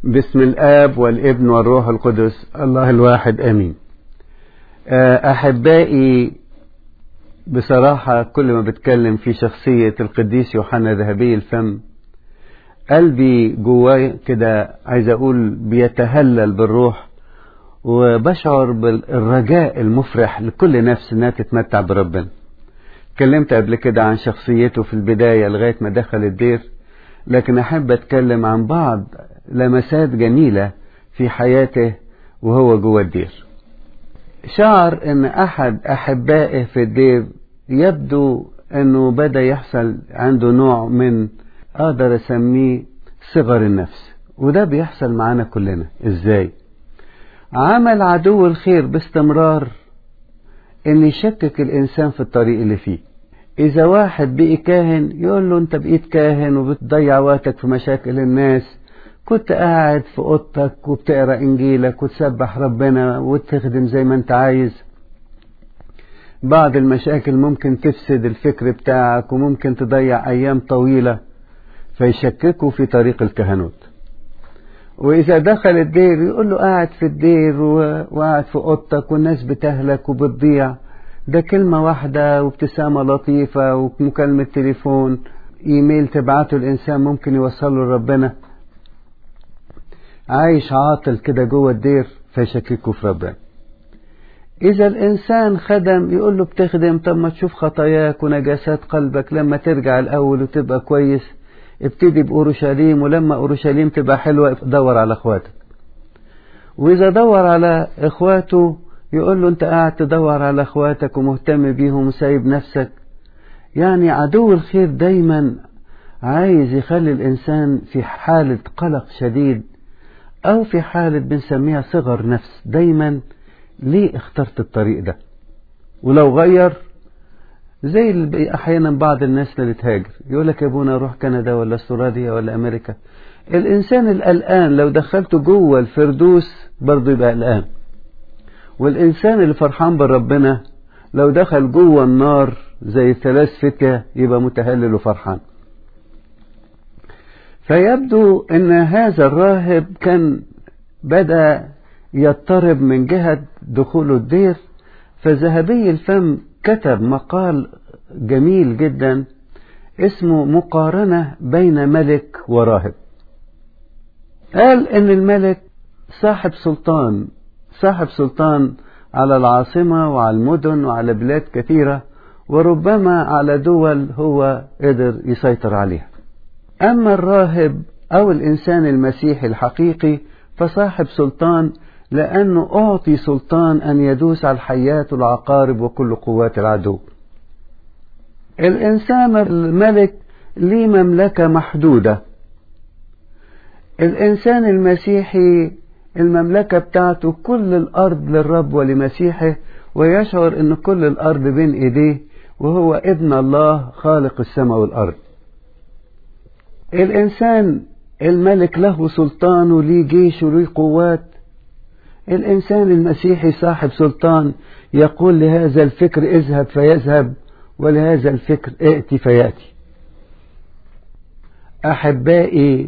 باسم الآب والابن والروح القدس الله الواحد آمين. أحبائي، بصراحة كل ما بتكلم في شخصية القديس يوحنا ذهبي الفم قلبي جواي كده عايز أقول بيتهلل بالروح، وبشعر بالرجاء المفرح لكل نفس انها تتمتع بربنا. اتكلمت قبل كده عن شخصيته في البداية لغاية ما دخل الدير، لكن أحب أتكلم عن بعض لمسات جميلة في حياته وهو جوه الدير. شعر ان احد احبائه في الدير يبدو انه بدأ يحصل عنده نوع من اقدر اسميه صغر النفس، وده بيحصل معانا كلنا. ازاي؟ عمل عدو الخير باستمرار ان يشكك الانسان في الطريق اللي فيه. اذا واحد بقي كاهن يقول له انت بقيت كاهن وبتضيع وقتك في مشاكل الناس، كنت قاعد في اوضتك وبتقرا انجيلك وتسبح ربنا وتخدم زي ما انت عايز. بعض المشاكل ممكن تفسد الفكر بتاعك وممكن تضيع ايام طويلة، فيشككوا في طريق الكهنوت. واذا دخل الدير يقول له قاعد في الدير وقاعد في اوضتك والناس بتهلك وبتضيع، ده كلمة واحدة وابتسامة لطيفة ومكالمة تليفون ايميل تبعته الانسان ممكن يوصله لربنا. عايش عاطل كده جوه الدير فيشككوا في ربنا. اذا الانسان خدم يقول له بتخدم، طب ما تشوف خطاياك ونجاسات قلبك لما ترجع الاول وتبقى كويس. ابتدي بأورشليم، ولما أورشليم تبقى حلوة دور على اخواتك. واذا دور على اخواته يقول له انت قاعد تدور على اخواتك ومهتم بيهم وسايب نفسك. يعني عدو الخير دايما عايز يخلي الانسان في حالة قلق شديد او في حالة بنسميها صغر نفس. دايما ليه اخترت الطريق ده؟ ولو غير زي اللي احيانا بعض الناس اللي تهاجر يقول لك يا ابونا اروح كندا ولا استراليا ولا امريكا. الانسان القلقان لو دخلته جوه الفردوس برضه يبقى قلقان، والإنسان اللي فرحان بربنا لو دخل جوه النار زي 3 فتية يبقى متهلل وفرحان. فيبدو أن هذا الراهب كان بدأ يضطرب من جهة دخوله الدير، فذهبي الفم كتب مقال جميل جدا اسمه مقارنة بين ملك وراهب. قال أن الملك صاحب سلطان على العاصمة وعلى المدن وعلى بلاد كثيرة، وربما على دول هو قدر يسيطر عليها. أما الراهب أو الإنسان المسيحي الحقيقي فصاحب سلطان، لأنه أعطي سلطان أن يدوس على الحيات والعقارب وكل قوات العدو. الإنسان الملك ليه مملكة محدودة. الإنسان المسيحي المملكة بتاعته كل الأرض للرب ولمسيحه، ويشعر أن كل الأرض بين إيديه وهو ابن الله خالق السماء والأرض. الإنسان الملك له سلطان وليه جيش وليه قوات. الإنسان المسيحي صاحب سلطان يقول لهذا الفكر اذهب فيذهب، ولهذا الفكر ائتي فيأتي. أحبائي،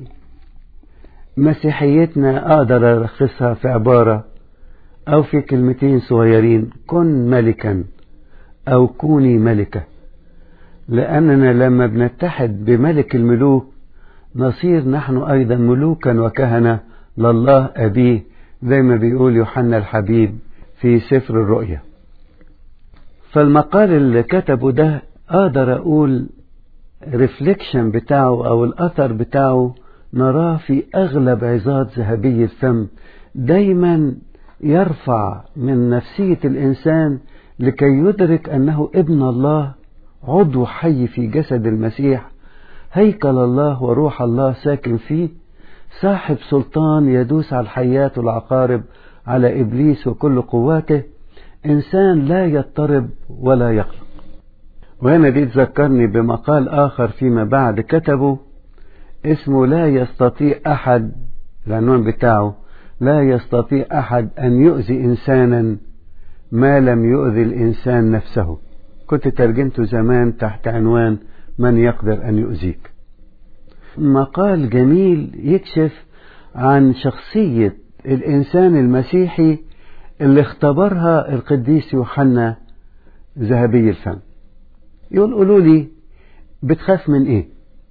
مسيحيتنا أقدر ألخصها في عبارة أو في كلمتين صغيرين: كن ملكا أو كوني ملكة. لأننا لما بنتحد بملك الملوك نصير نحن أيضا ملوكا وكهنة لله أبيه، زي ما بيقول يوحنا الحبيب في سفر الرؤيا. فالمقال اللي كتبه ده أقدر أقول ريفليكشن بتاعه أو الأثر بتاعه نراه في أغلب عظات ذهبي الفم. دايما يرفع من نفسية الإنسان لكي يدرك أنه ابن الله، عضو حي في جسد المسيح، هيكل الله وروح الله ساكن فيه، صاحب سلطان يدوس على الحيات والعقارب، على إبليس وكل قواته. إنسان لا يضطرب ولا يقلق. وهنا دي تذكرني بمقال آخر فيما بعد كتبه اسمه لا يستطيع أحد، العنوان بتاعه لا يستطيع أحد أن يؤذي إنسانا ما لم يؤذي الإنسان نفسه. كنت ترجمته زمان تحت عنوان من يقدر أن يؤذيك. مقال جميل يكشف عن شخصية الإنسان المسيحي اللي اختبرها القديس يوحنا ذهبي الفم. يقول قولوا لي بتخاف من ايه؟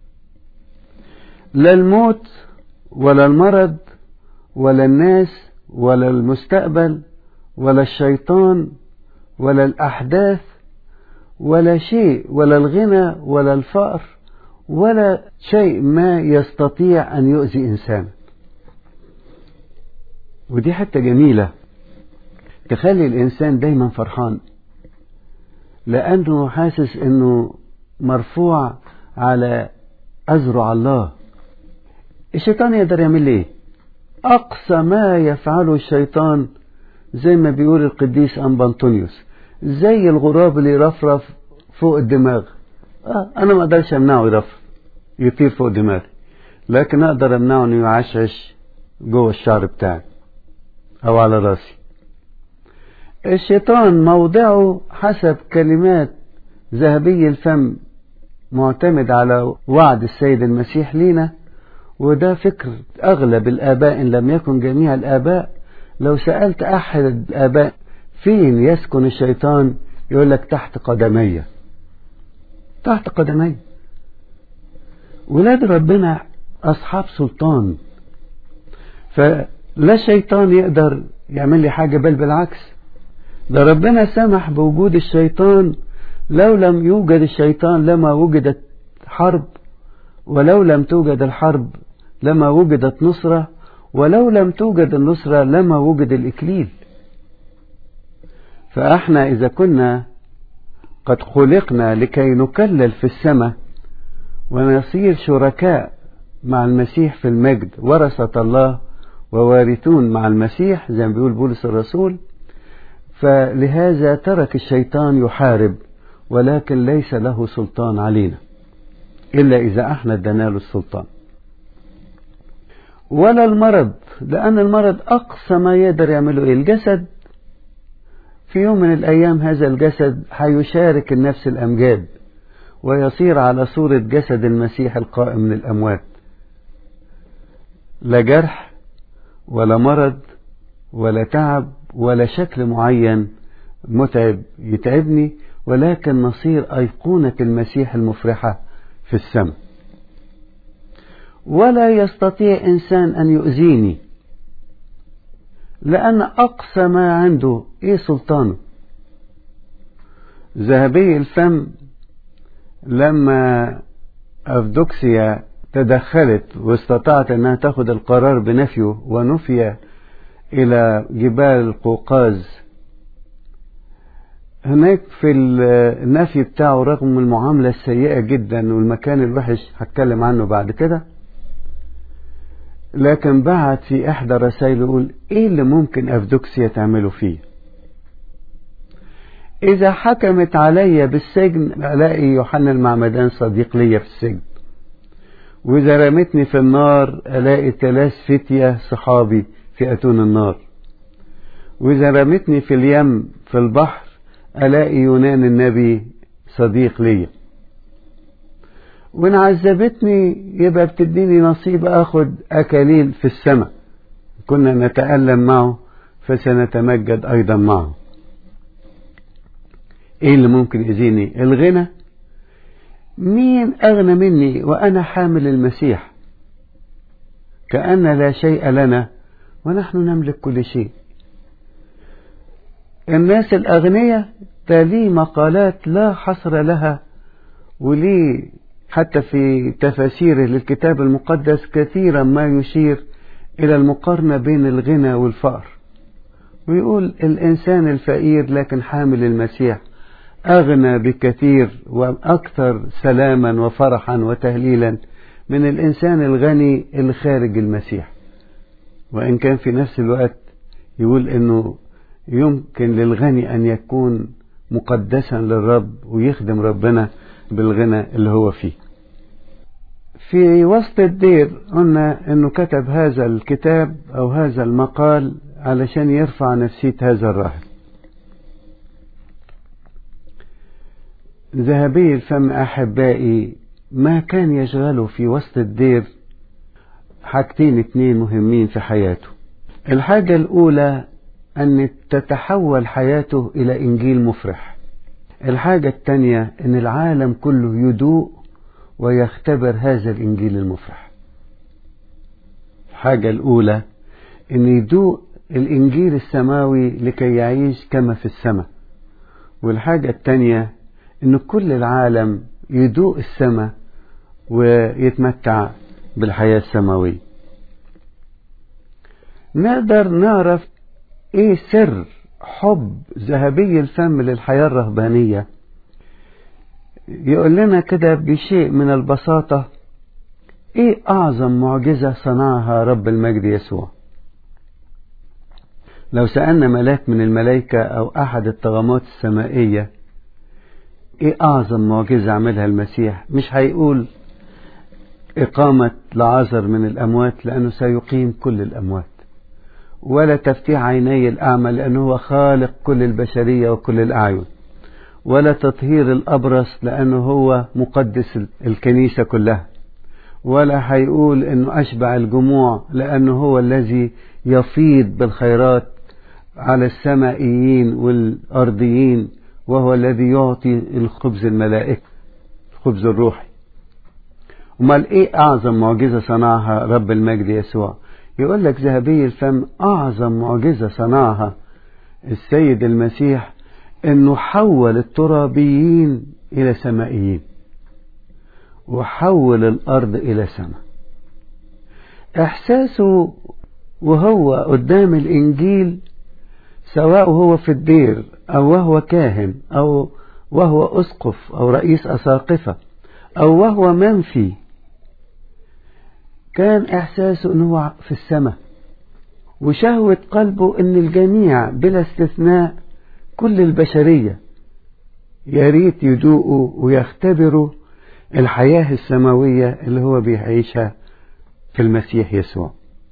لا الموت ولا المرض ولا الناس ولا المستقبل ولا الشيطان ولا الأحداث ولا شيء، ولا الغنى ولا الفقر ولا شيء ما يستطيع أن يؤذي إنسان. ودي حتى جميلة تخلي الإنسان دايما فرحان، لأنه حاسس أنه مرفوع على أذرع الله. الشيطان يقدر يعمل ايه؟ أقصى ما يفعله الشيطان زي ما بيقول القديس أنبانطونيوس، زي الغراب اللي يرفرف فوق الدماغ. أنا ما أقدرش أمنعه يرفرف يطير فوق دماغي، لكن أقدر أمنعه أنه يعشعش جوه الشعر بتاعي أو على راسي. الشيطان موضعه حسب كلمات ذهبي الفم معتمد على وعد السيد المسيح لينا، وده فكر أغلب الآباء إن لم يكن جميع الآباء. لو سألت أحد الآباء فين يسكن الشيطان يقول لك تحت قدمي، تحت قدمي. ولاد ربنا أصحاب سلطان، فلا شيطان يقدر يعمل لي حاجة، بل بالعكس، ده ربنا سمح بوجود الشيطان. لو لم يوجد الشيطان لما وجدت حرب، ولو لم توجد الحرب لما وجدت نصرة، ولو لم توجد النصرة لما وجد الإكليل. فإحنا إذا كنا قد خلقنا لكي نكلل في السماء ونصير شركاء مع المسيح في المجد، ورثة الله ووارثون مع المسيح زي ما بيقول بولس الرسول، فلهذا ترك الشيطان يحارب، ولكن ليس له سلطان علينا إلا إذا احنا ادينا له السلطان. ولا المرض، لأن المرض أقصى ما يقدر يعمله إيه؟ الجسد في يوم من الأيام هذا الجسد هيشارك النفس الأمجاد ويصير على صورة جسد المسيح القائم من الأموات. لا جرح ولا مرض ولا تعب ولا شكل معين متعب يتعبني، ولكن نصير أيقونة المسيح المفرحة في السماء. ولا يستطيع إنسان أن يؤذيني، لأن أقصى ما عنده إيه؟ سلطانه. ذهبي الفم لما أفدوكسيا تدخلت واستطاعت أنها تأخذ القرار بنفيه، ونفي إلى جبال القوقاز، هناك في النفي بتاعه رغم المعاملة السيئة جدا والمكان الوحش هتكلم عنه بعد كده، لكن بعد في إحدى رسائله يقول إيه اللي ممكن أفدوكسيا تعمله فيه؟ إذا حكمت علي بالسجن ألاقي يوحنا المعمدان صديق لي في السجن، وإذا رمتني في النار ألاقي 3 فتية صحابي في أتون النار، وإذا رمتني في اليم في البحر ألاقي يونان النبي صديق لي، وإن عذبتني يبقى بتديني نصيب أخذ أكاليل في السماء، كنا نتألم معه فسنتمجد أيضا معه. إيه اللي ممكن يأذيني؟ الغنى. مين أغنى مني وأنا حامل المسيح؟ كأن لا شيء لنا ونحن نملك كل شيء. الناس الأغنياء تلي مقالات لا حصر لها، وليه حتى في تفاسيره للكتاب المقدس كثيرا ما يشير إلى المقارنة بين الغنى والفقر، ويقول الإنسان الفقير لكن حامل المسيح أغنى بكثير وأكثر سلاما وفرحا وتهليلا من الإنسان الغني الخارج المسيح. وإن كان في نفس الوقت يقول إنه يمكن للغني أن يكون مقدسا للرب ويخدم ربنا بالغنى اللي هو فيه. في وسط الدير قلنا إنه كتب هذا الكتاب أو هذا المقال علشان يرفع نفسية هذا الراهب. ذهبي الفم أحبائي ما كان يشغله في وسط الدير حاجتين اتنين مهمين في حياته. الحاجة الأولى أن تتحول حياته إلى إنجيل مفرح. الحاجة التانية أن العالم كله يدوق ويختبر هذا الإنجيل المفرح. الحاجة الأولى أن يدوق الإنجيل السماوي لكي يعيش كما في السماء. والحاجة التانية أن كل العالم يدوق السماء ويتمتع بالحياة السماوية. نقدر نعرف ايه سر حب ذهبي الفم للحياة الرهبانية. يقول لنا كده بشيء من البساطة ايه اعظم معجزة صنعها رب المجد يسوع. لو سألنا ملاك من الملائكة او احد الطغمات السمائية ايه اعظم معجزة عملها المسيح، مش هيقول اقامة لعازر من الاموات لانه سيقيم كل الاموات، ولا تفتيح عيني الأعمى لأنه هو خالق كل البشرية وكل الأعين، ولا تطهير الأبرص لأنه هو مقدس الكنيسة كلها، ولا هيقول أنه أشبع الجموع لأنه هو الذي يفيض بالخيرات على السمائيين والأرضيين، وهو الذي يعطي الخبز الملائكة، الخبز الروحي. امال ايه أعظم معجزة صنعها رب المجد يسوع؟ يقول لك ذهبي الفم أعظم معجزة صنعها السيد المسيح أنه حول الترابيين إلى سمائيين وحول الأرض إلى سماء. إحساسه وهو قدام الإنجيل، سواء هو في الدير أو وهو كاهن أو وهو أسقف أو رئيس أساقفة أو وهو منفي، كان إحساسه أنه في السماء، وشهوة قلبه أن الجميع بلا استثناء كل البشرية يريد يدوقوا ويختبروا الحياة السماوية اللي هو بيعيشها في المسيح يسوع.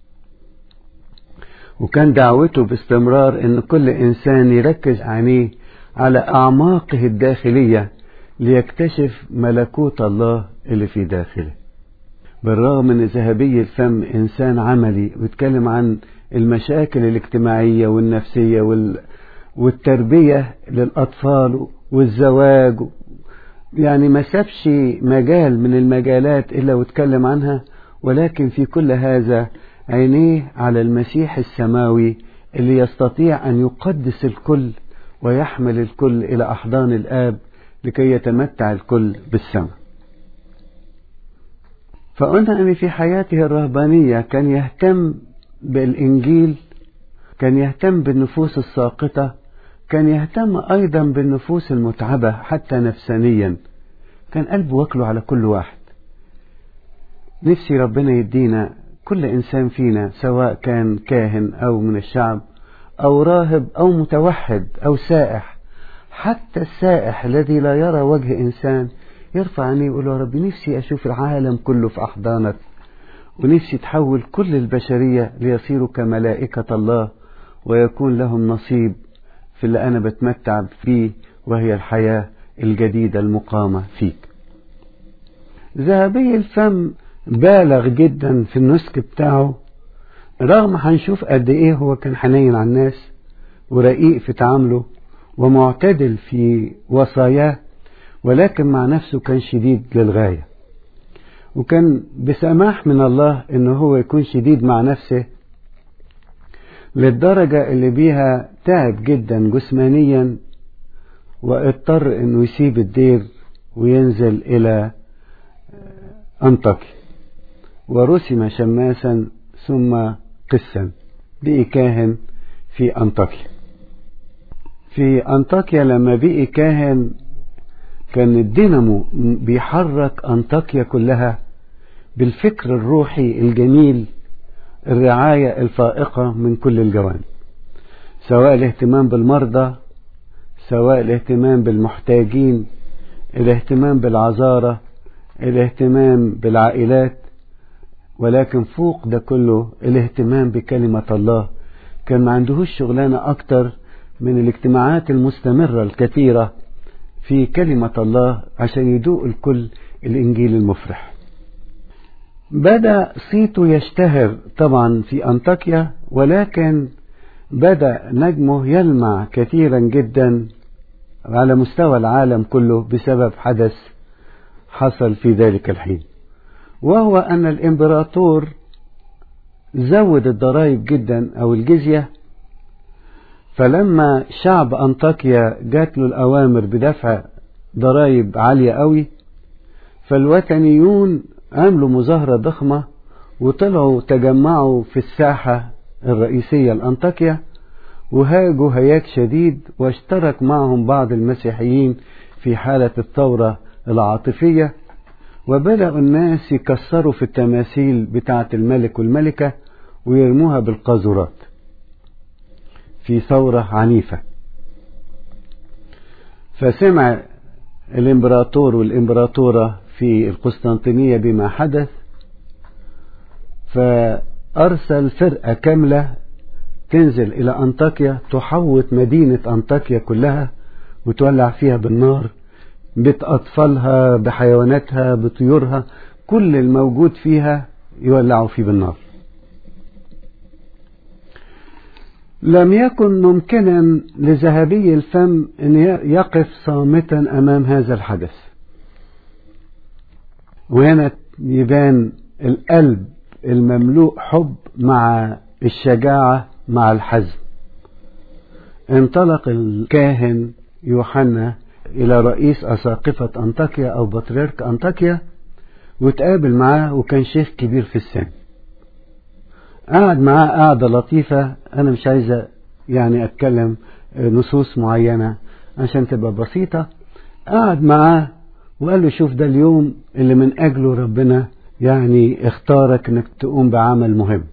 وكان دعوته باستمرار أن كل إنسان يركز عينيه على أعماقه الداخلية ليكتشف ملكوت الله اللي في داخله. بالرغم ان ذهبي الفم انسان عملي ويتكلم عن المشاكل الاجتماعية والنفسية والتربية للأطفال والزواج، يعني ما سابش مجال من المجالات إلا واتكلم عنها، ولكن في كل هذا عينيه على المسيح السماوي اللي يستطيع أن يقدس الكل ويحمل الكل إلى أحضان الآب لكي يتمتع الكل بالسماء. فقلنا أن في حياته الرهبانية كان يهتم بالإنجيل، كان يهتم بالنفوس الساقطة، كان يهتم أيضا بالنفوس المتعبة حتى نفسانيا، كان قلبه واكله على كل واحد. نفسي ربنا يدينا كل إنسان فينا، سواء كان كاهن أو من الشعب أو راهب أو متوحد أو سائح، حتى السائح الذي لا يرى وجه إنسان يرفع عينيه ويقول يا رب نفسي أشوف العالم كله في أحضانك، ونفسي تحول كل البشرية ليصيروا كملائكة الله ويكون لهم نصيب في اللي أنا بتمتع فيه، وهي الحياة الجديدة المقامة فيك. ذهبي الفم بالغ جدا في النسك بتاعه، رغم هنشوف قد ايه هو كان حنين على الناس ورقيق في تعامله ومعتدل في وصاياه، ولكن مع نفسه كان شديد للغاية، وكان بسماح من الله انه هو يكون شديد مع نفسه للدرجة اللي بيها تعب جدا جسمانيا، واضطر انه يسيب الدير وينزل الى أنطاكيا، ورسم شماسا ثم قسا، بقي كاهن في أنطاكيا. في أنطاكيا لما بقي كاهن كان الدينامو بيحرك أنطاكيا كلها بالفكر الروحي الجميل، الرعاية الفائقة من كل الجوانب، سواء الاهتمام بالمرضى، سواء الاهتمام بالمحتاجين، الاهتمام بالعذارى، الاهتمام بالعائلات، ولكن فوق ده كله الاهتمام بكلمة الله. كان ما عندهوش شغلانة أكتر من الاجتماعات المستمرة الكثيرة في كلمة الله عشان يدوق الكل الإنجيل المفرح. بدأ صيته يشتهر طبعا في أنطاكيا، ولكن بدأ نجمه يلمع كثيرا جدا على مستوى العالم كله بسبب حدث حصل في ذلك الحين، وهو أن الإمبراطور زود الضرائب جدا أو الجزية. فلما شعب أنطاكيا جات له الأوامر بدفع ضرائب عالية قوي، فالوثنيون عملوا مظاهرة ضخمة وطلعوا تجمعوا في الساحة الرئيسية لأنطاكيا وهاجوا هياج شديد، واشترك معهم بعض المسيحيين في حالة الثورة العاطفية، وبدأوا الناس يكسروا في التماثيل بتاعة الملك والملكة ويرموها بالقاذورات في ثورة عنيفة. فسمع الإمبراطور والإمبراطورة في القسطنطينية بما حدث، فأرسل فرقة كاملة تنزل إلى أنطاكيا تحوط مدينة أنطاكيا كلها وتولع فيها بالنار، بأطفالها بحيواناتها بطيورها، كل الموجود فيها يولعوا فيه بالنار. لم يكن ممكنا لذهبي الفم أن يقف صامتا أمام هذا الحدث. وهنا يبان القلب المملوء حب مع الشجاعة مع الحزم. انطلق الكاهن يوحنا إلى رئيس أساقفة أنطاكيا أو بطريرك أنطاكيا وتقابل معاه، وكان شيخ كبير في السن. قعد معاه قعدة لطيفة، أنا مش عايزة يعني أتكلم نصوص معينة عشان تبقى بسيطة. قعد معاه وقال له شوف ده اليوم اللي من أجله ربنا يعني اختارك انك تقوم بعمل مهم،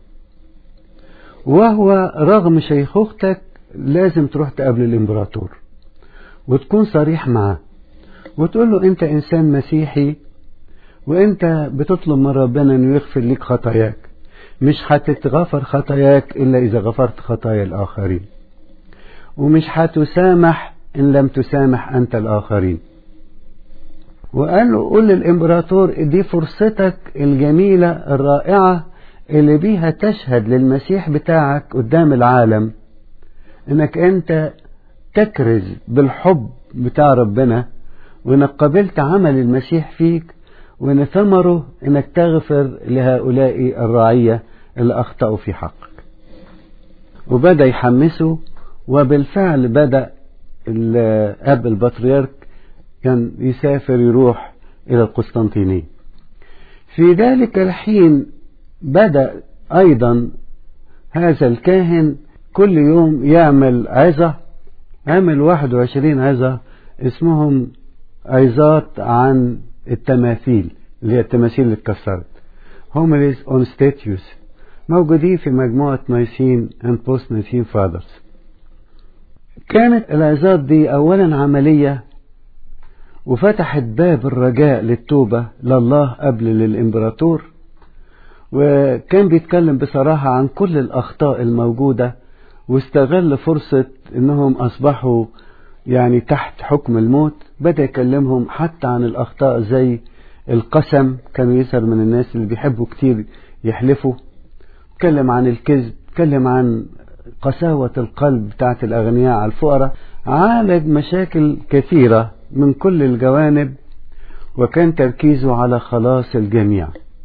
وهو رغم شيخوختك لازم تروح تقابل الإمبراطور وتكون صريح معاه وتقول له انت انسان مسيحي وانت بتطلب من ربنا انه يغفر لك خطاياك، مش هتتغفر خطاياك الا اذا غفرت خطايا الاخرين، ومش هتسامح ان لم تسامح انت الاخرين. وقال له قول للإمبراطور دي فرصتك الجميلة الرائعة اللي بيها تشهد للمسيح بتاعك قدام العالم انك انت تكرز بالحب بتاع ربنا، وانك قبلت عمل المسيح فيك، وان ثمره انك تغفر لهؤلاء الرعية اللي اخطأوا في حقك. وبدأ يحمسه، وبالفعل بدأ الاب البطريرك كان يسافر يروح إلى القسطنطينية. في ذلك الحين بدأ أيضا هذا الكاهن كل يوم يعمل عظة، عمل 21 عظة اسمهم عظات عن التماثيل اللي هي التماثيل اللي اتكسرت، Homilies on Statues، موجودين في مجموعة نايسين and Post Nicene Fathers. كانت العظات دي أولا عملية وفتحت باب الرجاء للتوبة لله قبل للإمبراطور، وكان بيتكلم بصراحة عن كل الأخطاء الموجودة، واستغل فرصة إنهم أصبحوا يعني تحت حكم الموت. بدأ يكلمهم حتى عن الأخطاء زي القسم، كانوا يسأل من الناس اللي بيحبوا كتير يحلفوا، اتكلم عن الكذب، اتكلم عن قساوة القلب بتاعت الأغنياء على الفقراء، عالج مشاكل كثيرة من كل الجوانب، وكان تركيزه على خلاص الجميع.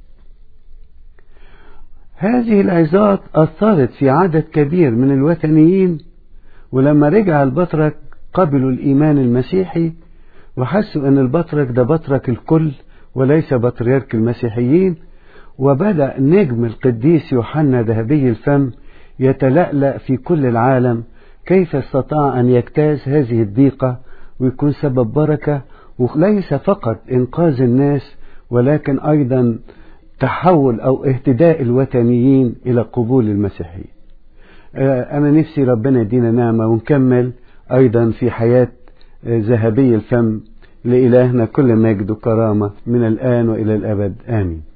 هذه العظات أثرت في عدد كبير من الوثنيين، ولما رجع البطرك قبلوا الإيمان المسيحي وحسوا أن البطرك ده بطرك الكل وليس بطريرك المسيحيين. وبدأ نجم القديس يوحنا ذهبي الفم يتلألأ في كل العالم، كيف استطاع أن يجتاز هذه الضيقة ويكون سبب بركة، وليس فقط إنقاذ الناس ولكن أيضا تحول أو اهتداء الوثنيين إلى قبول المسيحية. أنا نفسي ربنا يدينا نعمة ونكمل أيضا في حياة ذهبي الفم. لإلهنا كل مجد وكرامة من الآن وإلى الأبد، آمين.